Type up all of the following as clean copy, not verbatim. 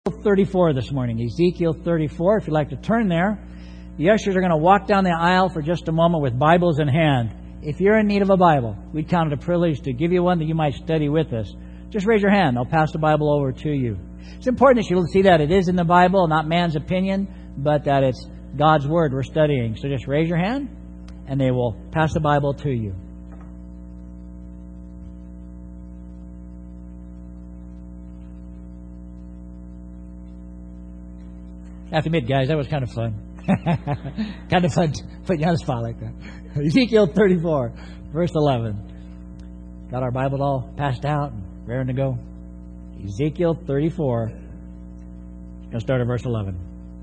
34 this morning. Ezekiel 34, if you'd like to turn there. The ushers are going to walk down the aisle for just a moment with Bibles in hand. If you're in need of a Bible, we'd count it a privilege to give you one that you might study with us. Just raise your hand. I'll pass the Bible over to you. It's important that you see that it is in the Bible, not man's opinion, but that it's God's Word we're studying. So just raise your hand, and they will pass the Bible to you. I have to admit, guys, that was kind of fun. Kind of fun putting you on the spot like that. Ezekiel 34, verse 11. Got our Bible all passed out and raring to go. Ezekiel 34. Going to start at verse 11.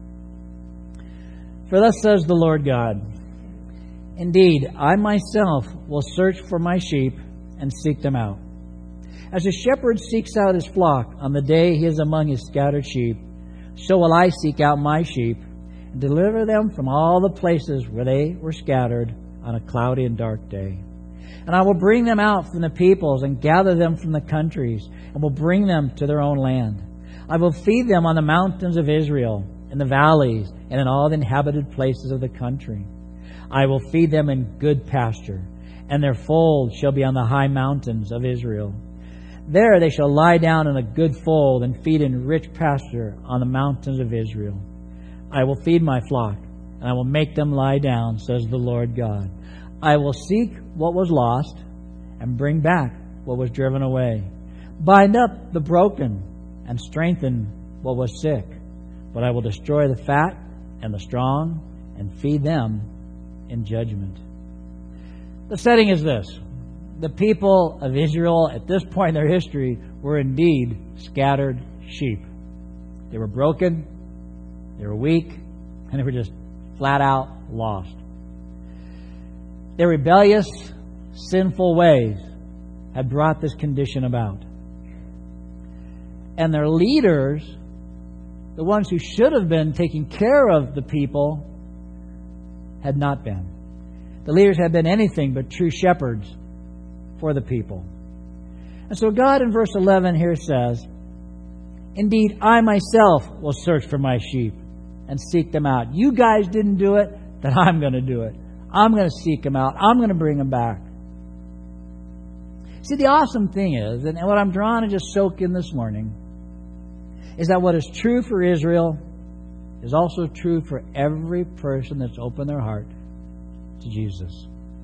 For thus says the Lord God, indeed, I myself will search for my sheep and seek them out. As a shepherd seeks out his flock on the day he is among his scattered sheep, so will I seek out my sheep and deliver them from all the places where they were scattered on a cloudy and dark day. And I will bring them out from the peoples and gather them from the countries and will bring them to their own land. I will feed them on the mountains of Israel, in the valleys, and in all the inhabited places of the country. I will feed them in good pasture, and their fold shall be on the high mountains of Israel. There they shall lie down in a good fold and feed in rich pasture on the mountains of Israel. I will feed my flock, and I will make them lie down, says the Lord God. I will seek what was lost and bring back what was driven away. Bind up the broken and strengthen what was sick. But I will destroy the fat and the strong and feed them in judgment. The setting is this. The people of Israel at this point in their history were indeed scattered sheep. They were broken, they were weak, and they were just flat out lost. Their rebellious, sinful ways had brought this condition about. And their leaders, the ones who should have been taking care of the people, had not been. The leaders had been anything but true shepherds for the people. And so God in verse 11 here says, indeed, I myself will search for my sheep and seek them out. You guys didn't do it, then I'm going to do it. I'm going to seek them out. I'm going to bring them back. See, the awesome thing is, and what I'm drawn to just soak in this morning, is that what is true for Israel is also true for every person that's opened their heart to Jesus.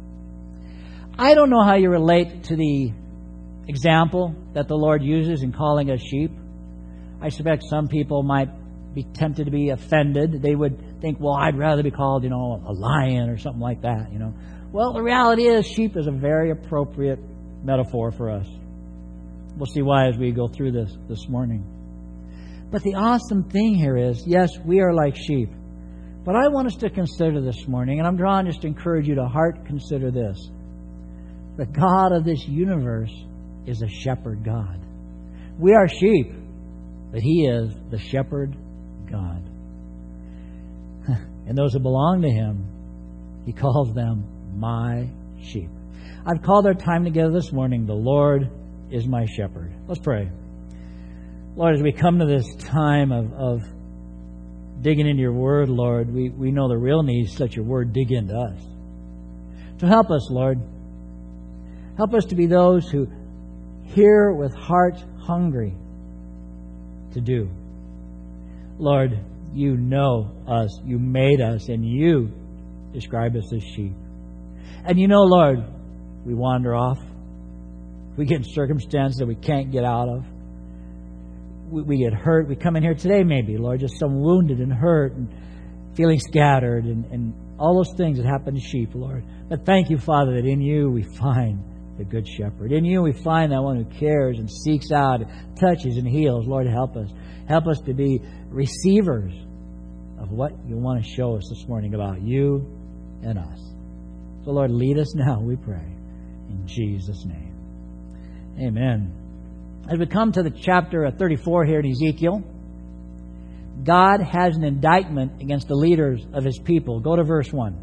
I don't know how you relate to the example that the Lord uses in calling us sheep. I suspect some people might be tempted to be offended. They would think, well, I'd rather be called, a lion or something like that, Well, the reality is sheep is a very appropriate metaphor for us. We'll see why as we go through this morning. But the awesome thing here is, yes, we are like sheep. But I want us to consider this morning, and I'm drawn just to encourage you to consider this. The God of this universe is a shepherd God. We are sheep, but He is the shepherd God. And those who belong to Him, He calls them my sheep. I've called our time together this morning, the Lord is my shepherd. Let's pray. Lord, as we come to this time of digging into your word, Lord, we know the real need is let your word dig into us. So help us, Lord. Help us to be those who hear with hearts hungry to do. Lord, you know us, you made us, and you describe us as sheep. And Lord, we wander off. We get in circumstances that we can't get out of. We get hurt. We come in here today maybe, Lord, just some wounded and hurt and feeling scattered and all those things that happen to sheep, Lord. But thank you, Father, that in you we find the good shepherd. In you we find that one who cares and seeks out, touches and heals. Lord, help us. Help us to be receivers of what you want to show us this morning about you and us. So, Lord, lead us now, we pray. In Jesus' name. Amen. As we come to the chapter 34 here in Ezekiel, God has an indictment against the leaders of His people. Go to verse 1.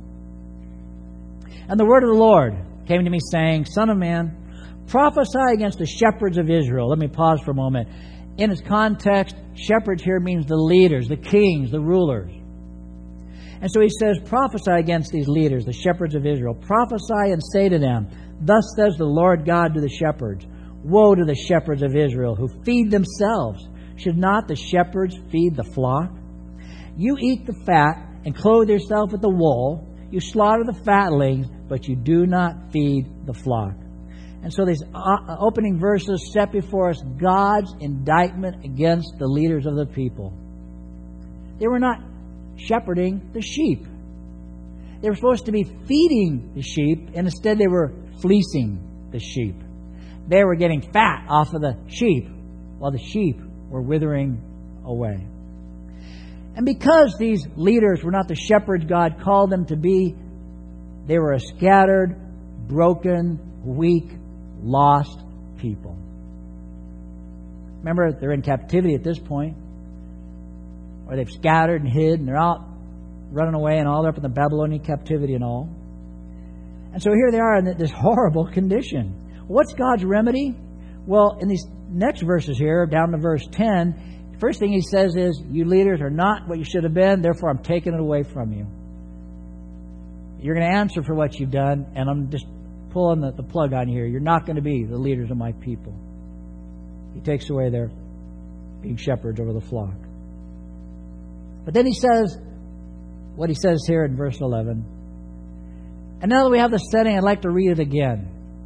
And the word of the Lord came to me saying, Son of man, prophesy against the shepherds of Israel. Let me pause for a moment. in its context, shepherds here means the leaders, the kings, the rulers. And so he says, prophesy against these leaders, the shepherds of Israel. Prophesy and say to them, thus says the Lord God to the shepherds, woe to the shepherds of Israel who feed themselves. Should not the shepherds feed the flock? You eat the fat and clothe yourself with the wool. You slaughter the fatlings, but you do not feed the flock. And so these opening verses set before us God's indictment against the leaders of the people. They were not shepherding the sheep. They were supposed to be feeding the sheep, and instead they were fleecing the sheep. They were getting fat off of the sheep, while the sheep were withering away. And because these leaders were not the shepherds God called them to be, they were a scattered, broken, weak, lost people. Remember, they're in captivity at this point, or they've scattered and hid, and they're out running away and all. They're up in the Babylonian captivity and all. And so here they are in this horrible condition. What's God's remedy? Well, in these next verses here, down to verse 10, the first thing he says is, you leaders are not what you should have been, therefore I'm taking it away from you. You're going to answer for what you've done, and I'm just pulling the plug on you here. You're not going to be the leaders of my people. He takes away their being shepherds over the flock. But then he says what he says here in verse 11. And now that we have the setting, I'd like to read it again.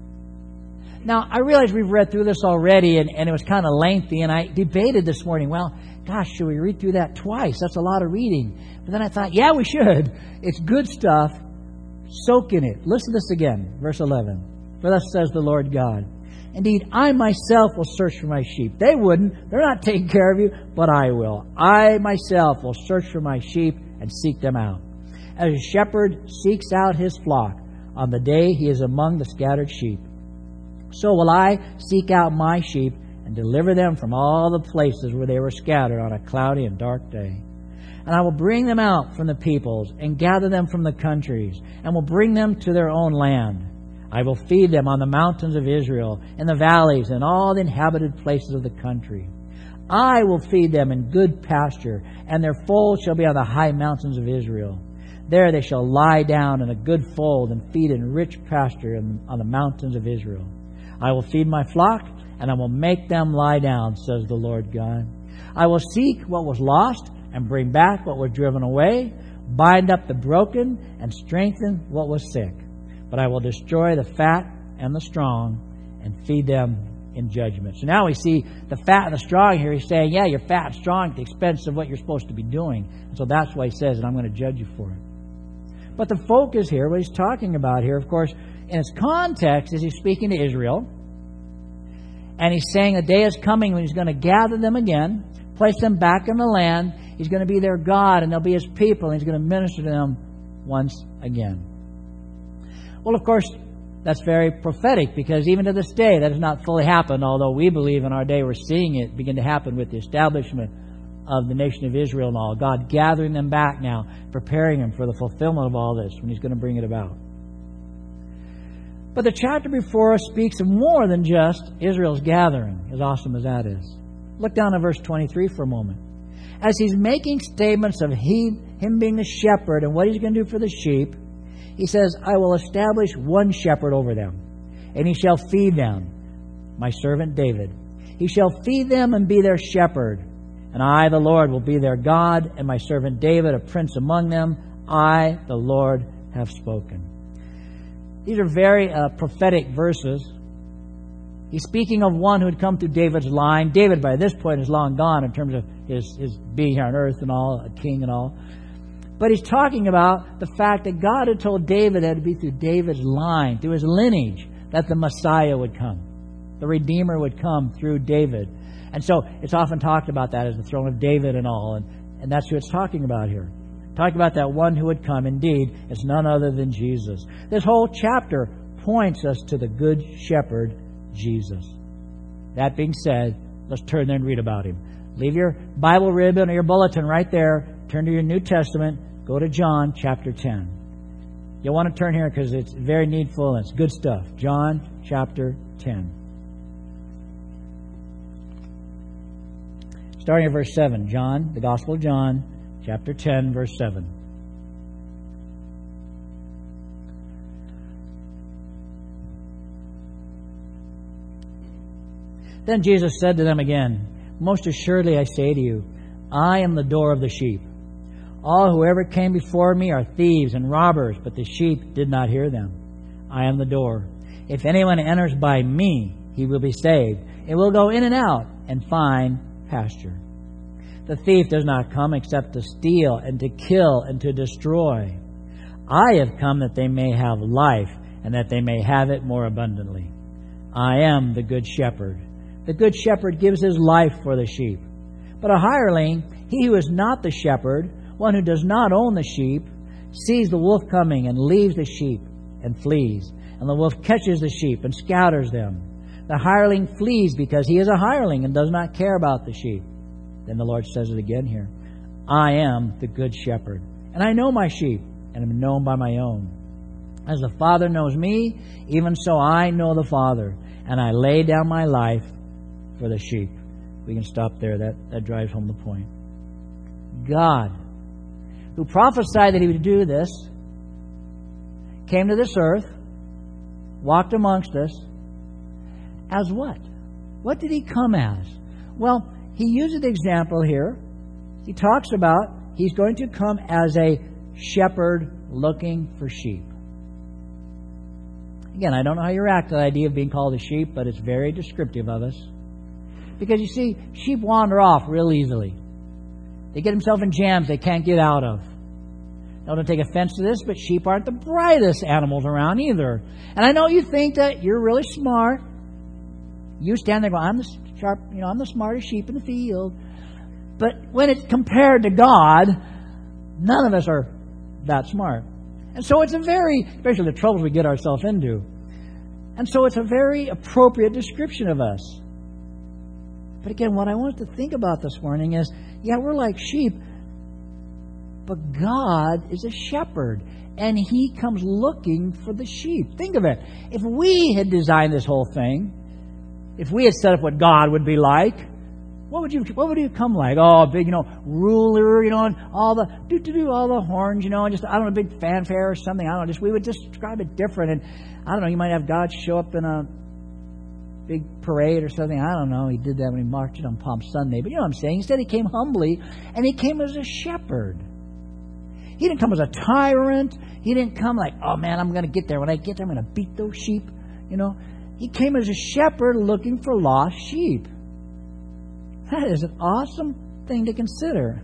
Now, I realize we've read through this already, and it was kind of lengthy, and I debated this morning, well, gosh, should we read through that twice? That's a lot of reading. But then I thought, yeah, we should. It's good stuff. Soak in it. Listen to this again, verse 11. For thus says the Lord God, indeed, I myself will search for my sheep. They wouldn't. They're not taking care of you, but I will. I myself will search for my sheep and seek them out. As a shepherd seeks out his flock on the day he is among the scattered sheep, so will I seek out my sheep and deliver them from all the places where they were scattered on a cloudy and dark day. And I will bring them out from the peoples and gather them from the countries and will bring them to their own land. I will feed them on the mountains of Israel, in the valleys, and all the inhabited places of the country. I will feed them in good pasture, and their fold shall be on the high mountains of Israel. There they shall lie down in a good fold and feed in rich pasture on the mountains of Israel. I will feed my flock, and I will make them lie down, says the Lord God. I will seek what was lost and bring back what was driven away, bind up the broken and strengthen what was sick. But I will destroy the fat and the strong and feed them in judgment. So now we see the fat and the strong here. He's saying, yeah, you're fat and strong at the expense of what you're supposed to be doing. And so that's why he says, and I'm going to judge you for it. But the focus here, what he's talking about here, of course, in its context is he's speaking to Israel. And he's saying a day is coming when he's going to gather them again, place them back in the land. He's going to be their God, and they'll be his people, and he's going to minister to them once again. Well, of course, that's very prophetic, because even to this day, that has not fully happened, although we believe in our day we're seeing it begin to happen with the establishment of the nation of Israel and all. God gathering them back now, preparing them for the fulfillment of all this when he's going to bring it about. But the chapter before us speaks of more than just Israel's gathering, as awesome as that is. Look down at verse 23 for a moment. As he's making statements of him being the shepherd and what he's going to do for the sheep, he says, I will establish one shepherd over them, and he shall feed them, my servant David. He shall feed them and be their shepherd, and I, the Lord, will be their God, and my servant David, a prince among them. I, the Lord, have spoken. These are very prophetic verses. He's speaking of one who had come through David's line. David, by this point, is long gone in terms of his being here on earth and all, a king and all. But he's talking about the fact that God had told David that it would be through David's line, through his lineage, that the Messiah would come. The Redeemer would come through David. And so it's often talked about that as the throne of David and all. And that's who it's talking about here. Talking about that one who would come. Indeed, it's none other than Jesus. This whole chapter points us to the Good Shepherd, Jesus. That being said, let's turn there and read about him. Leave your Bible ribbon or your bulletin right there. Turn to your New Testament. Go to John chapter 10. You'll want to turn here because it's very needful and it's good stuff. John chapter 10. starting at verse 7. John, the Gospel of John, chapter 10, verse 7. Then Jesus said to them again, Most assuredly I say to you, I am the door of the sheep. All who ever came before me are thieves and robbers, but the sheep did not hear them. I am the door. If anyone enters by me, he will be saved. It will go in and out and find pasture. The thief does not come except to steal and to kill and to destroy. I have come that they may have life and that they may have it more abundantly. I am the good shepherd. The good shepherd gives his life for the sheep. But a hireling, he who is not the shepherd, one who does not own the sheep, sees the wolf coming and leaves the sheep and flees. And the wolf catches the sheep and scatters them. The hireling flees because he is a hireling and does not care about the sheep. Then the Lord says it again here. I am the good shepherd, and I know my sheep, and am known by my own. As the Father knows me, even so I know the Father, and I lay down my life for the sheep. We can stop there. That drives home the point. God, who prophesied that He would do this, came to this earth, walked amongst us, as what? What did He come as? Well, He uses the example here. He talks about He's going to come as a shepherd looking for sheep. Again, I don't know how you react to the idea of being called a sheep, but it's very descriptive of us. Because you see, sheep wander off real easily. They get themselves in jams they can't get out of. Now, don't take offense to this, but sheep aren't the brightest animals around either. And I know you think that you're really smart. You stand there going, I'm the smartest sheep in the field. But when it's compared to God, none of us are that smart. And so it's especially the troubles we get ourselves into. And so it's a very appropriate description of us. But again, what I want to think about this morning is, yeah, we're like sheep, but God is a shepherd, and He comes looking for the sheep. Think of it. If we had designed this whole thing, if we had set up what God would be like, what would you come like? Oh, a big, ruler, and all the horns, and just, a big fanfare or something. We would just describe it different. And, you might have God show up in a big parade or something. I don't know. He did that when He marched on Palm Sunday. But you know what I'm saying? Instead, He came humbly, and He came as a shepherd. He didn't come as a tyrant. He didn't come like, oh man, I'm going to get there. When I get there, I'm going to beat those sheep. He came as a shepherd looking for lost sheep. That is an awesome thing to consider.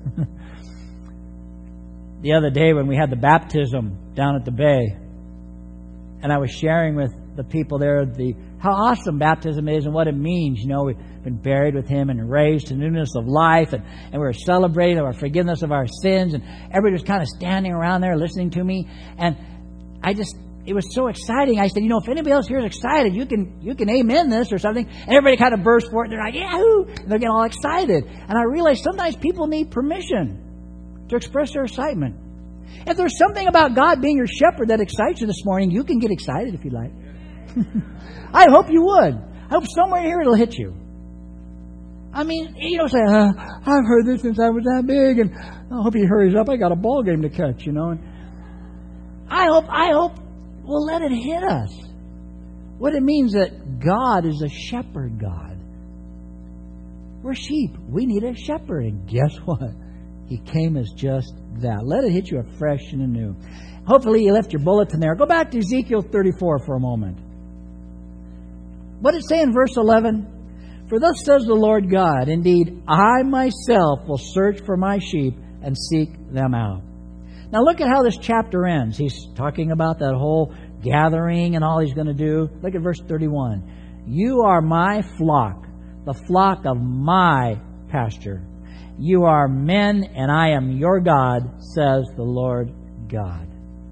The other day when we had the baptism down at the Bay, and I was sharing with the people there how awesome baptism is and what it means. We've been buried with Him and raised to newness of life, and we were celebrating our forgiveness of our sins, and everybody was kind of standing around there listening to me, and it was so exciting. I said, if anybody else here is excited, you can amen this or something. And everybody kind of burst for it. They're like, yahoo! And they're getting all excited. And I realized sometimes people need permission to express their excitement. If there's something about God being your shepherd that excites you this morning, you can get excited if you like. I hope you would. I hope somewhere here it'll hit you. You don't say, I've heard this since I was that big, and I hope He hurries up. I got a ball game to catch, And I hope we'll let it hit us. What it means that God is a shepherd God. We're sheep. We need a shepherd. And guess what? He came as just that. Let it hit you afresh and anew. Hopefully you left your bulletin there. Go back to Ezekiel 34 for a moment. What did it say in verse 11? For thus says the Lord God, indeed, I myself will search for my sheep and seek them out. Now look at how this chapter ends. He's talking about that whole gathering and all He's going to do. Look at verse 31. You are my flock, the flock of my pasture. You are men, and I am your God, says the Lord God.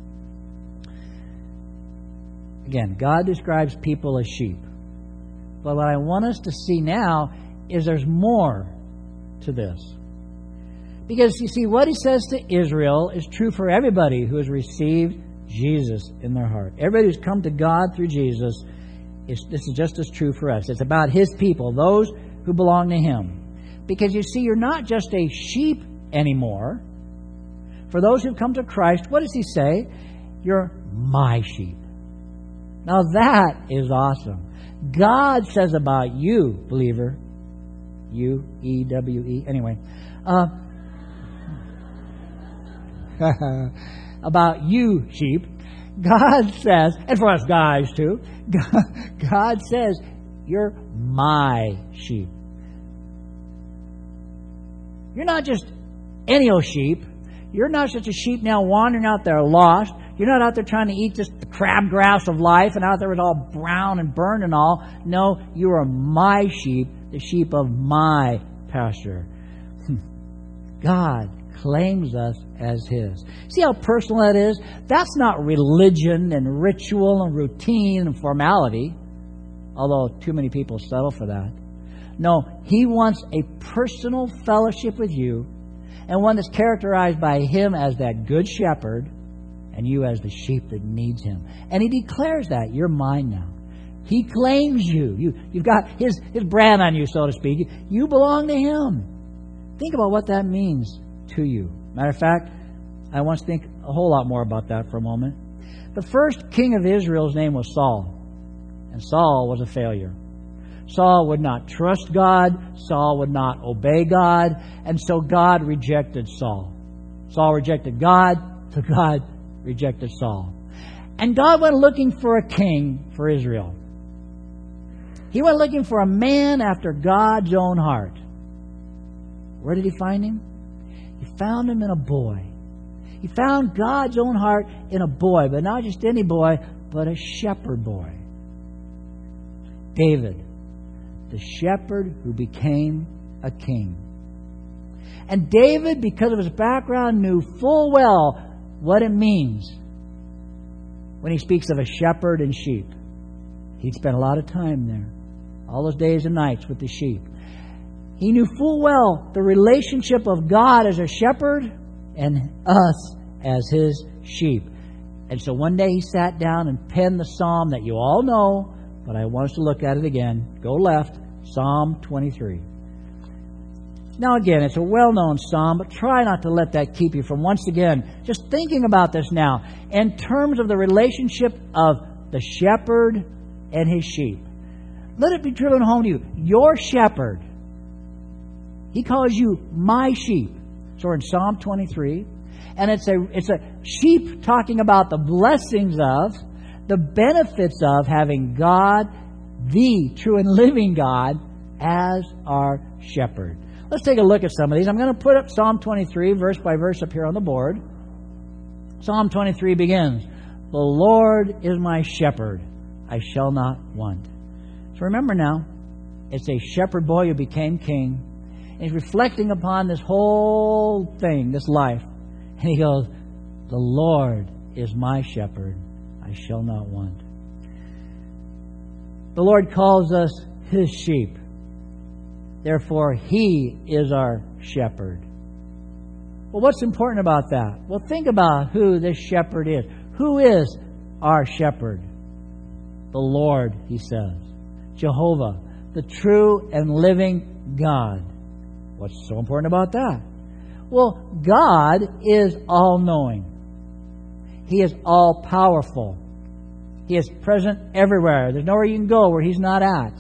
Again, God describes people as sheep. But what I want us to see now is there's more to this. Because you see, what He says to Israel is true for everybody who has received Jesus in their heart. Everybody who's come to God through Jesus, this is just as true for us. It's about His people, those who belong to Him. Because you see, you're not just a sheep anymore. For those who've come to Christ, what does he say? You're my sheep. Now that is awesome. God says about you, believer, U-E-W-E, anyway, about you, sheep, God says, and for us guys too, God says, you're my sheep. You're not just any old sheep. You're not just a sheep now wandering out there lost. You're not out there trying to eat just the crabgrass of life and out there it's all brown and burned and all. No, you are my sheep, the sheep of my pasture. God claims us as His. See how personal that is? That's not religion and ritual and routine and formality, although too many people settle for that. No, He wants a personal fellowship with you, and one that's characterized by Him as that good shepherd and you as the sheep that needs Him. And He declares that you're mine now. He claims you. You've got His brand on you, so to speak. You belong to Him. Think about what that means to you. Matter of fact, I want to think a whole lot more about that for a moment. The first king of Israel's name was Saul, and Saul was a failure. Saul would not trust God. Saul would not obey God. And so God rejected Saul. Saul rejected God, so God rejected Saul. And God went looking for a king for Israel. He went looking for a man after God's own heart. Where did He find him? He found him in a boy. He found God's own heart in a boy, but not just any boy, but a shepherd boy. David, the shepherd who became a king. And David, because of his background, knew full well what it means when he speaks of a shepherd and sheep. He'd spent a lot of time there, all those days and nights with the sheep. He knew full well the relationship of God as a shepherd and us as His sheep. And so one day he sat down and penned the psalm that you all know, but I want us to look at it again. Go left, Psalm 23. Now again, it's a well-known psalm, but try not to let that keep you from once again just thinking about this now in terms of the relationship of the shepherd and his sheep. Let it be driven home to you. Your shepherd, He calls you my sheep. So we're in Psalm 23, and it's a sheep talking about the blessings of, the benefits of having God, the true and living God, as our shepherd. Let's take a look at some of these. I'm going to put up Psalm 23 verse by verse up here on the board. Psalm 23 begins, "The Lord is my shepherd, I shall not want." So remember now, it's a shepherd boy who became king. And he's reflecting upon this whole thing, this life. And he goes, "The Lord is my shepherd, I shall not want." The Lord calls us His sheep. Therefore, He is our shepherd. Well, what's important about that? Well, think about who this shepherd is. Who is our shepherd? The Lord, He says. Jehovah, the true and living God. What's so important about that? Well, God is all-knowing. He is all-powerful. He is present everywhere. There's nowhere you can go where He's not at.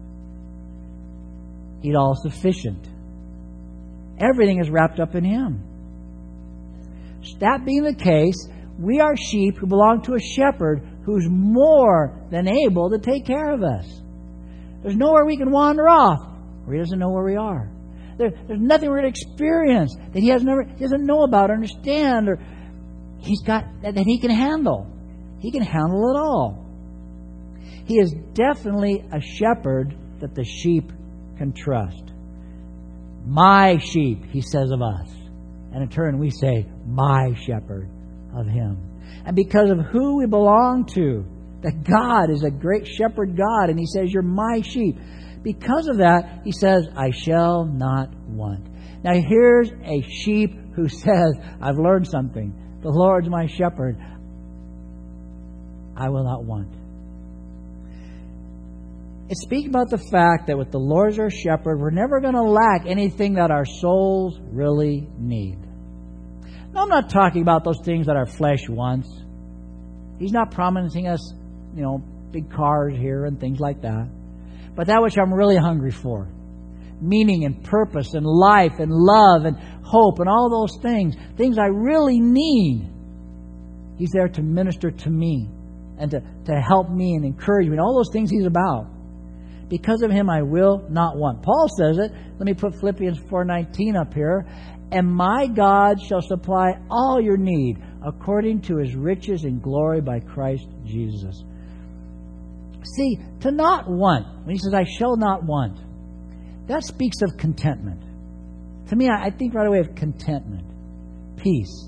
He's all-sufficient. Everything is wrapped up in Him. That being the case, we are sheep who belong to a shepherd who's more than able to take care of us. There's nowhere we can wander off where He doesn't know where we are. There's nothing we're going to experience that He doesn't know about or understand, or He's got that He can handle. He can handle it all. He is definitely a shepherd that the sheep can trust. My sheep, He says of us. And in turn we say, my shepherd of Him. And because of who we belong to, that God is a great shepherd God, and He says, you're my sheep. Because of that, He says, I shall not want. Now here's a sheep who says, I've learned something. The Lord's my shepherd. I will not want. It's speaking about the fact that with the Lord as our shepherd, we're never going to lack anything that our souls really need. Now, I'm not talking about those things that our flesh wants. He's not promising us, big cars here and things like that. But that which I'm really hungry for, meaning and purpose and life and love and hope and all those things I really need. He's there to minister to me and to help me and encourage me and all those things He's about. Because of Him I will not want. Paul says it. Let me put Philippians 4:19 up here. And my God shall supply all your need according to His riches in glory by Christ Jesus. See, to not want, when He says, I shall not want, that speaks of contentment. To me, I think right away of contentment, peace.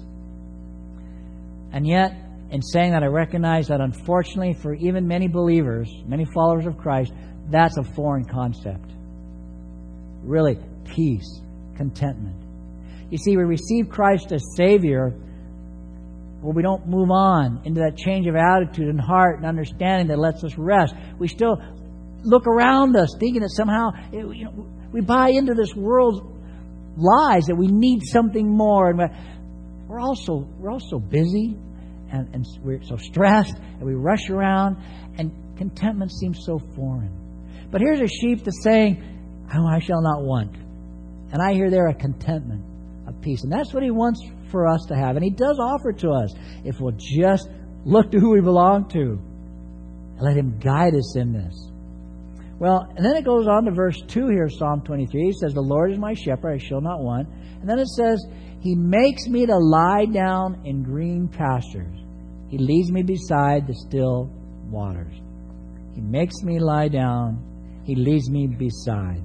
And yet, in saying that, I recognize that unfortunately for even many believers, many followers of Christ, that's a foreign concept. Really, peace, contentment. You see, we receive Christ as Savior, but we don't move on into that change of attitude and heart and understanding that lets us rest. We still look around us thinking that somehow we buy into this world's lies that we need something more, and we're all so busy and we're so stressed and we rush around, and contentment seems so foreign. But here's a sheep that's saying, oh, I shall not want. And I hear there a contentment, a peace. And that's what He wants for us to have. And He does offer to us if we'll just look to who we belong to and let Him guide us in this. Well, and then it goes on to verse 2 here, Psalm 23. It says, the Lord is my shepherd, I shall not want. And then it says, He makes me to lie down in green pastures. He leads me beside the still waters. He makes me lie down. He leads me beside.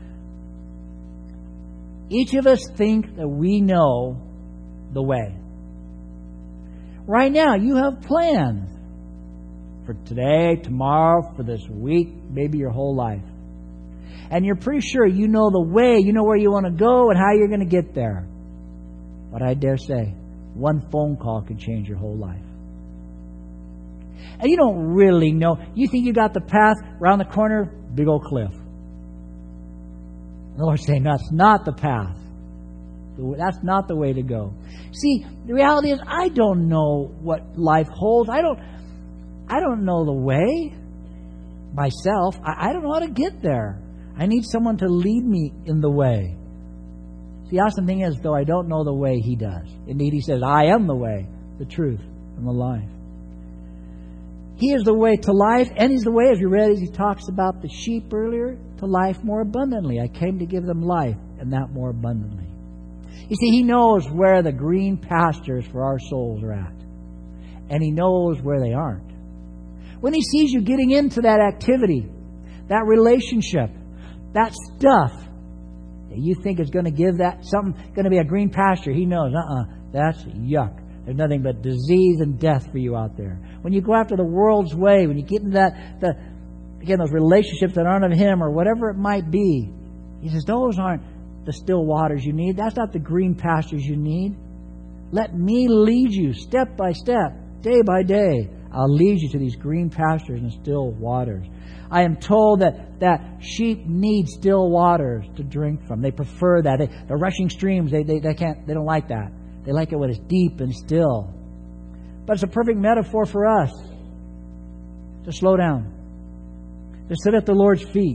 Each of us think that we know the way. Right now, you have plans for today, tomorrow, for this week, maybe your whole life. And you're pretty sure you know the way, you know where you want to go and how you're going to get there. But I dare say, one phone call could change your whole life. And you don't really know. You think you got the path around the corner, big old cliff. The Lord's saying, that's not the path. That's not the way to go. See, the reality is I don't know what life holds. I don't know the way myself. I don't know how to get there. I need someone to lead me in the way. See, the awesome thing is, though I don't know the way, He does. Indeed, He says, I am the way, the truth, and the life. He is the way to life, and He's the way, as you read, as He talks about the sheep earlier, to life more abundantly. I came to give them life, and that more abundantly. You see, He knows where the green pastures for our souls are at. And He knows where they aren't. When He sees you getting into that activity, that relationship, that stuff that you think is going to give that something, going to be a green pasture, He knows, that's yuck. There's nothing but disease and death for you out there. When you go after the world's way, when you get into those relationships that aren't of Him or whatever it might be, He says, those aren't the still waters you need. That's not the green pastures you need. Let me lead you step by step, day by day. I'll lead you to these green pastures and still waters. I am told that sheep need still waters to drink from. They prefer that. The rushing streams, they don't like that. They like it when it's deep and still. But it's a perfect metaphor for us to slow down, to sit at the Lord's feet,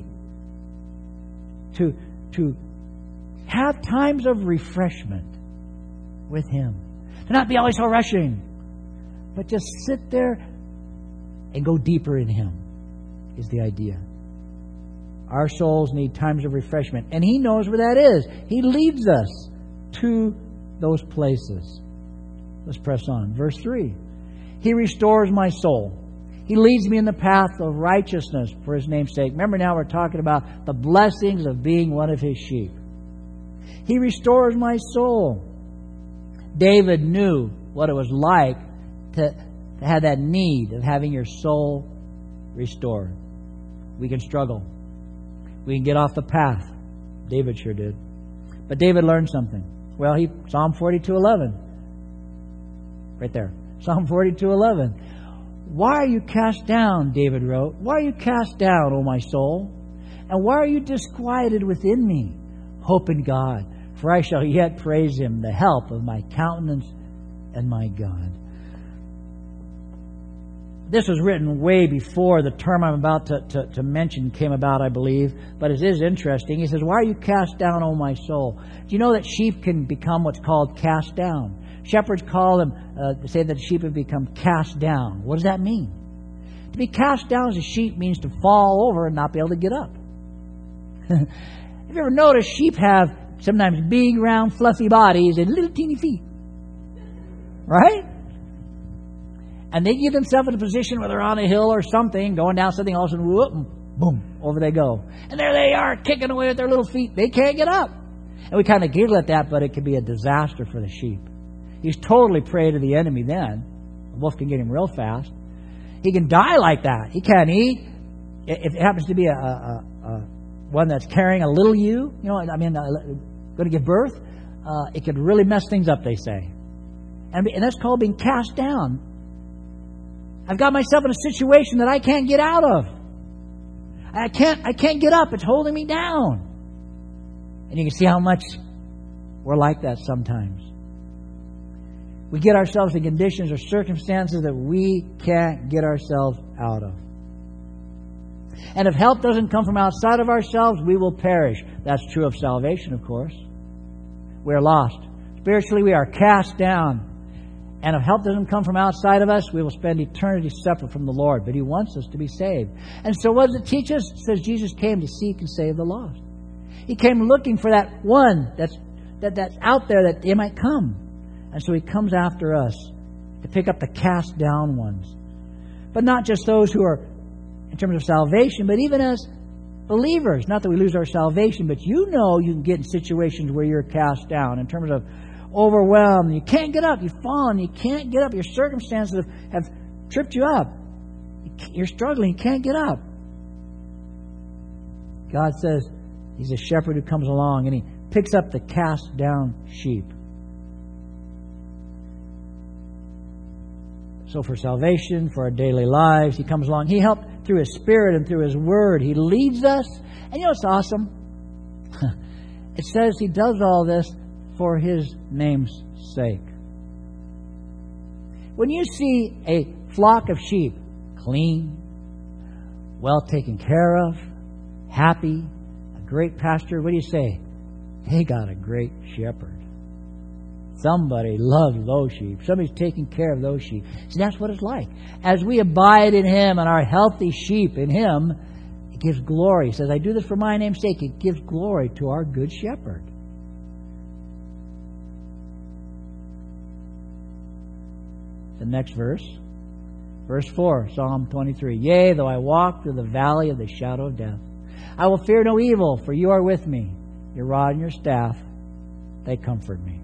to have times of refreshment with Him, to not be always so rushing, but just sit there and go deeper in Him is the idea. Our souls need times of refreshment, and He knows where that is. He leads us to those places. Let's press on. Verse 3. He restores my soul. He leads me in the path of righteousness for His name's sake. Remember, now we're talking about the blessings of being one of His sheep. He restores my soul. David knew what it was like to have that need of having your soul restored. We can struggle. We can get off the path. David sure did. But David learned something. Well, Psalm 42:11. Right there. Psalm 42:11. Why are you cast down, David wrote. Why are you cast down, O my soul? And why are you disquieted within me? Hope in God, for I shall yet praise Him, the help of my countenance and my God. This was written way before the term I'm about to mention came about, I believe. But it is interesting. He says, why are you cast down, O my soul? Do you know that sheep can become what's called cast down? Shepherds call them, say that sheep have become cast down. What does that mean? To be cast down as a sheep means to fall over and not be able to get up. Have you ever noticed sheep have sometimes big, round, fluffy bodies and little teeny feet? Right? And they get themselves in a position where they're on a hill or something, going down something, all of a sudden, whoop, boom, over they go. And there they are, kicking away with their little feet. They can't get up. And we kind of giggle at that, but it can be a disaster for the sheep. He's totally prey to the enemy then. The wolf can get him real fast. He can die like that. He can't eat. If it happens to be one that's carrying a little ewe, going to give birth, it could really mess things up, they say. And that's called being cast down. I've got myself in a situation that I can't get out of. I can't get up. It's holding me down. And you can see how much we're like that sometimes. We get ourselves in conditions or circumstances that we can't get ourselves out of. And if help doesn't come from outside of ourselves, we will perish. That's true of salvation, of course. We are lost. Spiritually, we are cast down. And if help doesn't come from outside of us, we will spend eternity separate from the Lord. But He wants us to be saved. And so what does it teach us? It says Jesus came to seek and save the lost. He came looking for that one that's out there that they might come. And so He comes after us to pick up the cast down ones. But not just those who are in terms of salvation, but even as believers. Not that we lose our salvation, but you can get in situations where you're cast down in terms of overwhelmed. You can't get up. You've fallen. You can't get up. Your circumstances have tripped you up. You're struggling. You can't get up. God says He's a shepherd who comes along and He picks up the cast down sheep. So for salvation, for our daily lives, He comes along. He helps through His Spirit and through His Word. He leads us. And you know what's awesome? It says He does all this for His name's sake. When you see a flock of sheep, clean, well taken care of, happy, a great pasture, what do you say? They got a great shepherd. Somebody loves those sheep. Somebody's taking care of those sheep. See, that's what it's like. As we abide in Him and are healthy sheep in Him, it gives glory. He says, I do this for my name's sake. It gives glory to our good shepherd. The next verse. Verse 4, Psalm 23. Yea, though I walk through the valley of the shadow of death, I will fear no evil, for You are with me. Your rod and Your staff, they comfort me.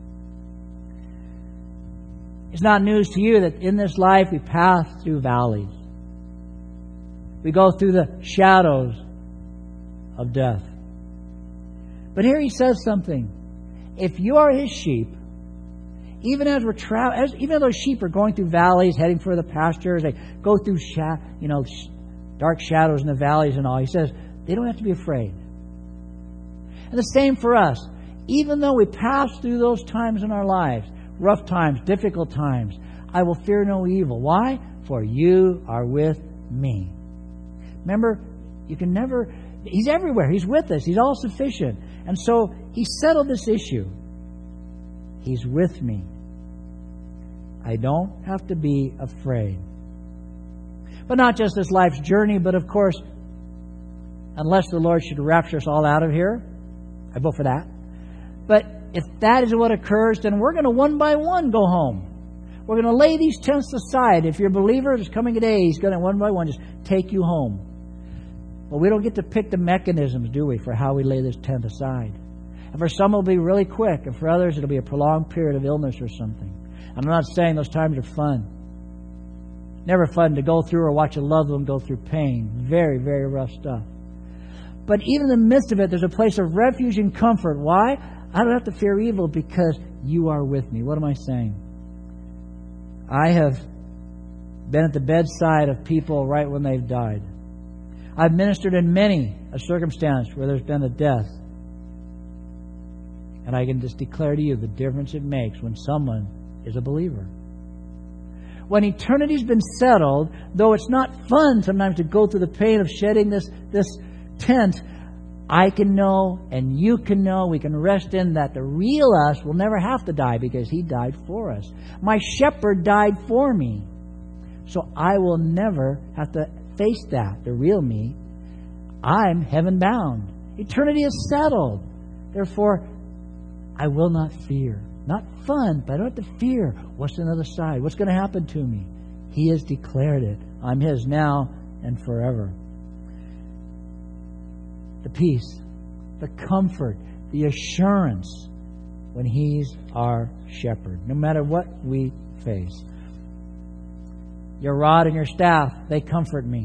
It's not news to you that in this life we pass through valleys. We go through the shadows of death. But here He says something. If you are His sheep, even as we're even though those sheep are going through valleys, heading for the pastures, they go through dark shadows in the valleys and all. He says they don't have to be afraid. And the same for us. Even though we pass through those times in our lives, rough times, difficult times, I will fear no evil. Why? For You are with me. Remember, you can never... He's everywhere. He's with us. He's all sufficient. And so He settled this issue. He's with me. I don't have to be afraid. But not just this life's journey, but of course, unless the Lord should rapture us all out of here, I vote for that. But if that is what occurs, then we're going to one by one go home. We're going to lay these tents aside. If you're a believer that's coming today, He's going to one by one just take you home. Well, we don't get to pick the mechanisms, do we, for how we lay this tent aside. And for some it'll be really quick, and for others it'll be a prolonged period of illness or something. I'm not saying those times are fun. Never fun to go through or watch a loved one go through pain. Very, very rough stuff. But even in the midst of it, there's a place of refuge and comfort. Why? I don't have to fear evil because You are with me. What am I saying? I have been at the bedside of people right when they've died. I've ministered in many a circumstance where there's been a death. And I can just declare to you the difference it makes when someone is a believer. When eternity's been settled, though it's not fun sometimes to go through the pain of shedding this tent, I can know and you can know, we can rest in that the real us will never have to die because He died for us. My shepherd died for me. So I will never have to face that, the real me. I'm heaven bound. Eternity is settled. Therefore, I will not fear. Not fun, but I don't have to fear. What's on the other side? What's going to happen to me? He has declared it. I'm His now and forever. The peace, the comfort, the assurance when He's our shepherd, no matter what we face. Your rod and your staff, they comfort me.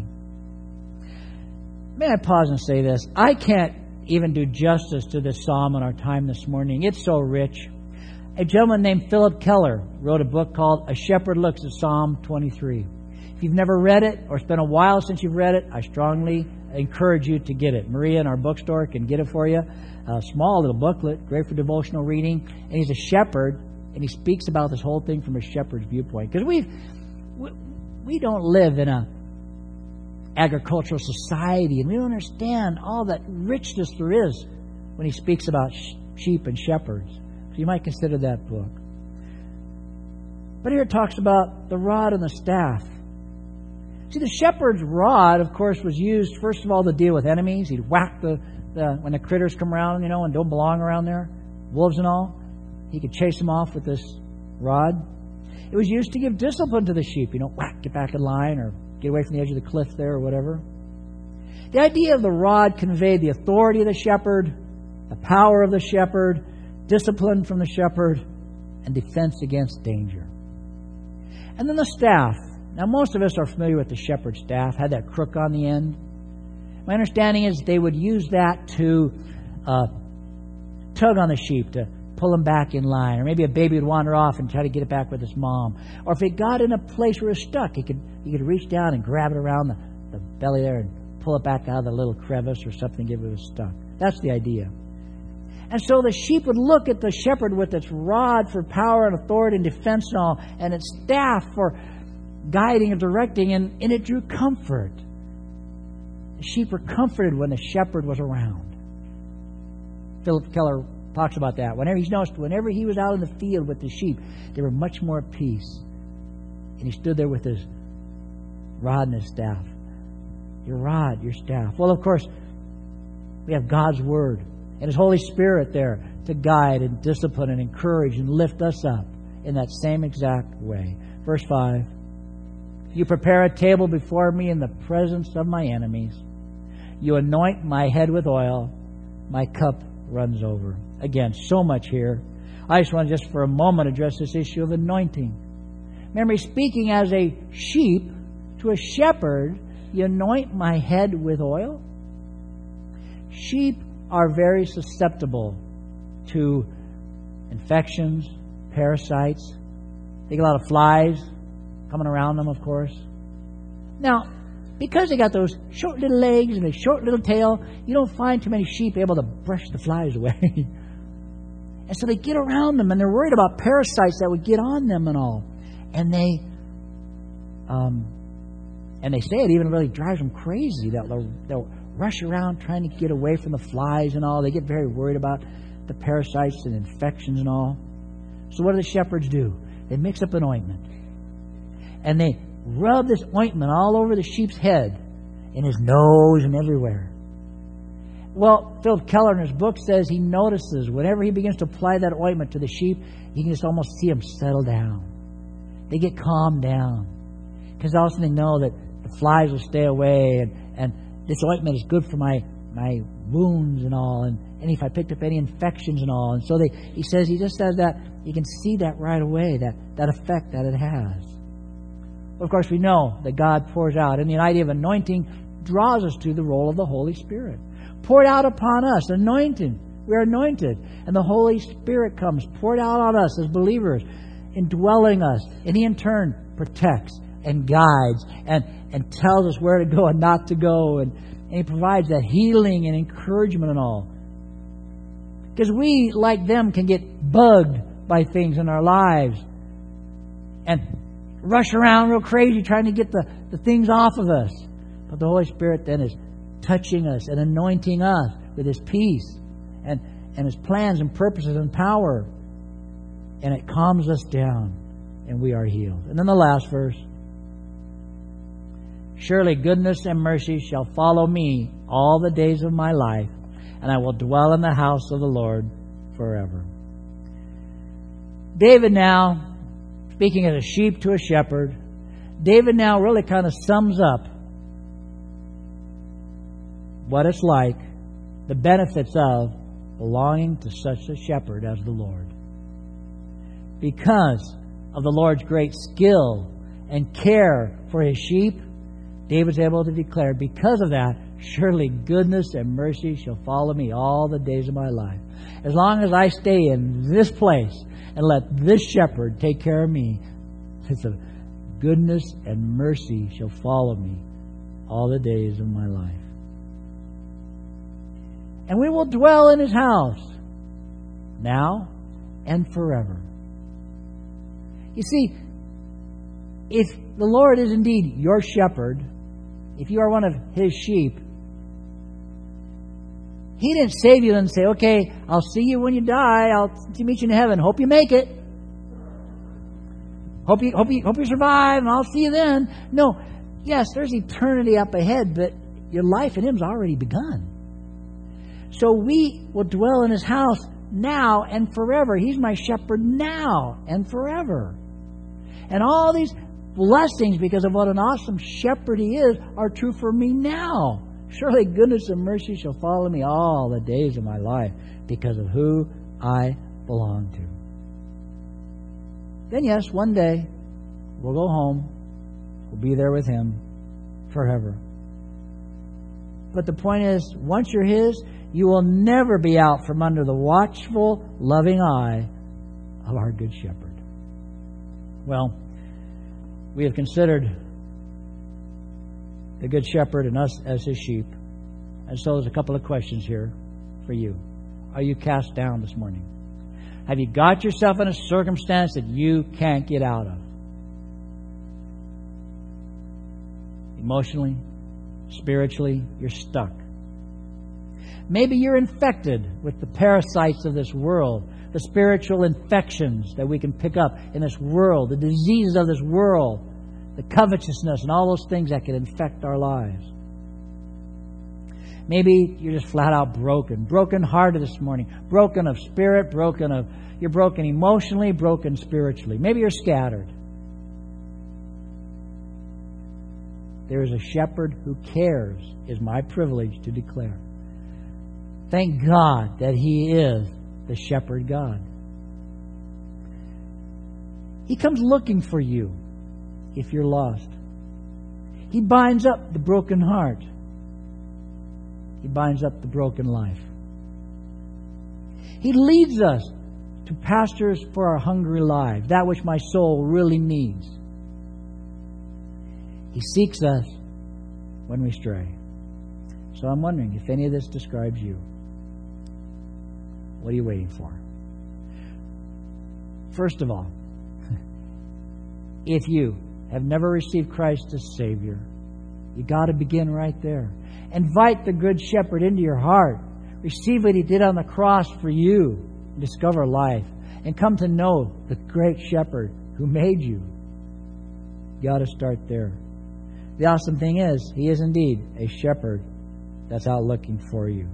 May I pause and say this? I can't even do justice to this psalm in our time this morning. It's so rich. A gentleman named Philip Keller wrote a book called A Shepherd Looks at Psalm 23. If you've never read it, or it's been a while since you've read it, I strongly encourage you to get it. Maria in our bookstore can get it for you. A small little booklet, great for devotional reading. And he's a shepherd, and he speaks about this whole thing from a shepherd's viewpoint. Because we don't live in a agricultural society, and we don't understand all that richness there is when he speaks about sheep and shepherds. So you might consider that book. But here it talks about the rod and the staff. See, the shepherd's rod, of course, was used, first of all, to deal with enemies. He'd whack when the critters come around, and don't belong around there, wolves and all. He could chase them off with this rod. It was used to give discipline to the sheep. Whack, get back in line, or get away from the edge of the cliff there, or whatever. The idea of the rod conveyed the authority of the shepherd, the power of the shepherd, discipline from the shepherd, and defense against danger. And then the staff. Now, most of us are familiar with the shepherd's staff, had that crook on the end. My understanding is they would use that to tug on the sheep, to pull them back in line. Or maybe a baby would wander off and try to get it back with its mom. Or if it got in a place where it was stuck, he could reach down and grab it around the belly there and pull it back out of the little crevice or something if it was stuck. That's the idea. And so the sheep would look at the shepherd with its rod for power and authority and defense and all, and its staff for guiding and directing, and it drew comfort. The sheep were comforted when the shepherd was around. Philip Keller talks about that. Whenever he was out in the field with the sheep, they were much more at peace. And he stood there with his rod and his staff. Your rod, your staff. Well, of course, we have God's Word and His Holy Spirit there to guide and discipline and encourage and lift us up in that same exact way. Verse 5. You prepare a table before me in the presence of my enemies. You anoint my head with oil. My cup runs over. Again, so much here. I just want to for a moment address this issue of anointing. Remember, speaking as a sheep to a shepherd, you anoint my head with oil. Sheep are very susceptible to infections, parasites. They get a lot of flies coming around them, of course. Now, because they got those short little legs and a short little tail, you don't find too many sheep able to brush the flies away. And so they get around them, and they're worried about parasites that would get on them and all. And they say it even really drives them crazy. They'll rush around trying to get away from the flies and all. They get very worried about the parasites and infections and all. So what do the shepherds do? They mix up an ointment. And they rub this ointment all over the sheep's head, in his nose and everywhere. Well, Philip Keller in his book says he notices whenever he begins to apply that ointment to the sheep, you can just almost see them settle down. They get calmed down. Because also they know that the flies will stay away, and this ointment is good for my wounds and all, and if I picked up any infections and all. And so he says he just says that you can see that right away, that effect that it has. Of course, we know that God pours out, and the idea of anointing draws us to the role of the Holy Spirit. Poured out upon us, anointing. We are anointed, and the Holy Spirit comes poured out on us as believers, indwelling us, and He in turn protects and guides and tells us where to go and not to go. And He provides that healing and encouragement and all. Because we, like them, can get bugged by things in our lives and rush around real crazy trying to get the things off of us. But the Holy Spirit then is touching us and anointing us with His peace and His plans and purposes and power. And it calms us down and we are healed. And then the last verse. Surely goodness and mercy shall follow me all the days of my life, and I will dwell in the house of the Lord forever. David now, speaking as a sheep to a shepherd, David now really kind of sums up what it's like, the benefits of belonging to such a shepherd as the Lord. Because of the Lord's great skill and care for His sheep, David's able to declare, because of that, surely goodness and mercy shall follow me all the days of my life. As long as I stay in this place and let this shepherd take care of me, goodness and mercy shall follow me all the days of my life. And we will dwell in His house now and forever. You see, if the Lord is indeed your shepherd, if you are one of His sheep, He didn't save you and say, okay, I'll see you when you die. I'll meet you in heaven. Hope you make it. Hope you survive, and I'll see you then. No. Yes, there's eternity up ahead, but your life in Him's already begun. So we will dwell in His house now and forever. He's my shepherd now and forever. And all these blessings, because of what an awesome shepherd He is, are true for me now. Surely goodness and mercy shall follow me all the days of my life because of who I belong to. Then yes, one day we'll go home. We'll be there with Him forever. But the point is, once you're His, you will never be out from under the watchful, loving eye of our Good Shepherd. Well, we have considered the Good Shepherd and us as His sheep. And so there's a couple of questions here for you. Are you cast down this morning? Have you got yourself in a circumstance that you can't get out of? Emotionally, spiritually, you're stuck. Maybe you're infected with the parasites of this world, the spiritual infections that we can pick up in this world, the diseases of this world, the covetousness and all those things that can infect our lives. Maybe you're just flat out broken hearted this morning, broken of spirit, you're broken emotionally, broken spiritually. Maybe you're scattered. There is a shepherd who cares, is my privilege to declare. Thank God that He is the shepherd God. He comes looking for you if you're lost. He binds up the broken heart. He binds up the broken life. He leads us to pastures for our hungry lives, that which my soul really needs. He seeks us when we stray. So I'm wondering if any of this describes you. What are you waiting for? First of all, if you have never received Christ as Savior, you got to begin right there. Invite the Good Shepherd into your heart. Receive what He did on the cross for you. Discover life. And come to know the great Shepherd who made you. You got to start there. The awesome thing is, He is indeed a shepherd that's out looking for you.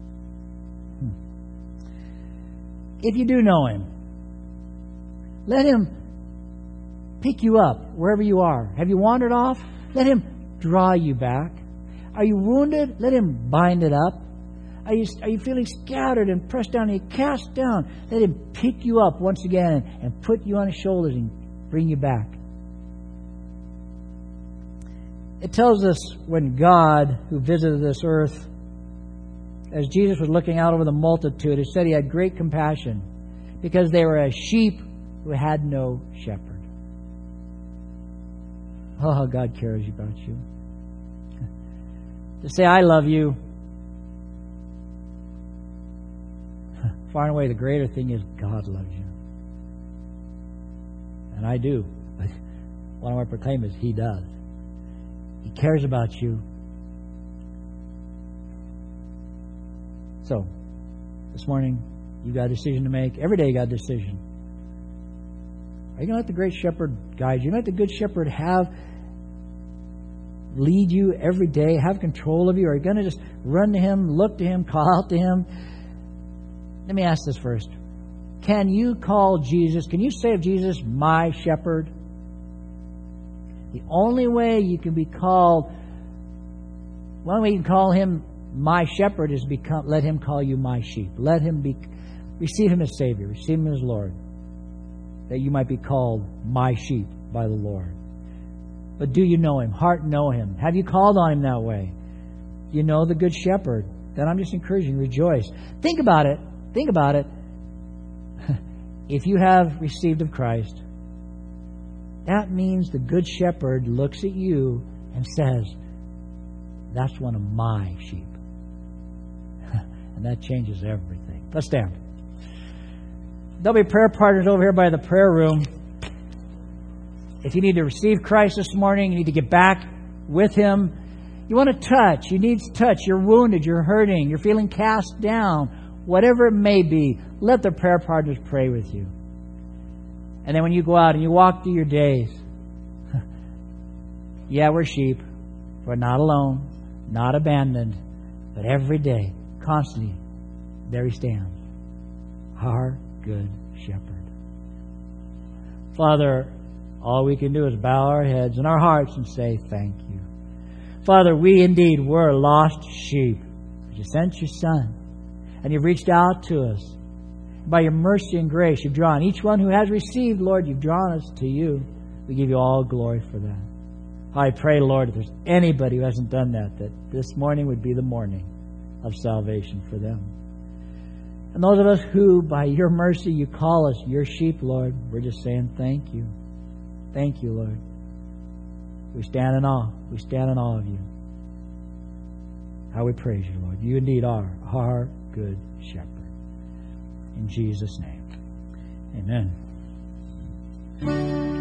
If you do know Him, let Him pick you up wherever you are. Have you wandered off? Let Him draw you back. Are you wounded? Let Him bind it up. Are you feeling scattered and pressed down and cast down? Let Him pick you up once again and put you on His shoulders and bring you back. It tells us when God, who visited this earth, as Jesus was looking out over the multitude, it said He had great compassion because they were as sheep who had no shepherd. Oh, how God cares about you. To say, I love you. Far and away, the greater thing is God loves you. And I do. But what I want to proclaim is He does. He cares about you. So, this morning, you got a decision to make. Every day you got a decision. Are you going to let the great shepherd guide you? Let the good shepherd lead you every day, have control of you? Or are you going to just run to Him, look to Him, call out to Him? Let me ask this first. Can you call Jesus, can you say of Jesus, my shepherd? The only way you can be called, one way you can call Him my shepherd is let Him call you my sheep. Let Him receive Him as Savior, receive Him as Lord, that you might be called my sheep by the Lord. But do you know Him? Heart know Him. Have you called on Him that way? Do you know the Good Shepherd? Then I'm just encouraging you, rejoice. Think about it. Think about it. If you have received of Christ, that means the Good Shepherd looks at you and says, that's one of my sheep. And that changes everything. Let's stand. There'll be prayer partners over here by the prayer room. If you need to receive Christ this morning, you need to get back with Him. You want to touch. You need touch. You're wounded. You're hurting. You're feeling cast down. Whatever it may be, let the prayer partners pray with you. And then when you go out and you walk through your days, yeah, we're sheep. We're not alone, not abandoned, but every day, constantly, there He stands, our Good Shepherd. Father, all we can do is bow our heads and our hearts and say thank you. Father, we indeed were lost sheep, but you sent your Son, and you've reached out to us. By your mercy and grace, you've drawn each one who has received, Lord, you've drawn us to you. We give you all glory for that. I pray, Lord, if there's anybody who hasn't done that, that this morning would be the morning of salvation for them. And those of us who, by your mercy, you call us your sheep, Lord, we're just saying thank you. Thank you, Lord. We stand in awe. We stand in awe of you. How we praise you, Lord. You indeed are our Good Shepherd. In Jesus' name, amen.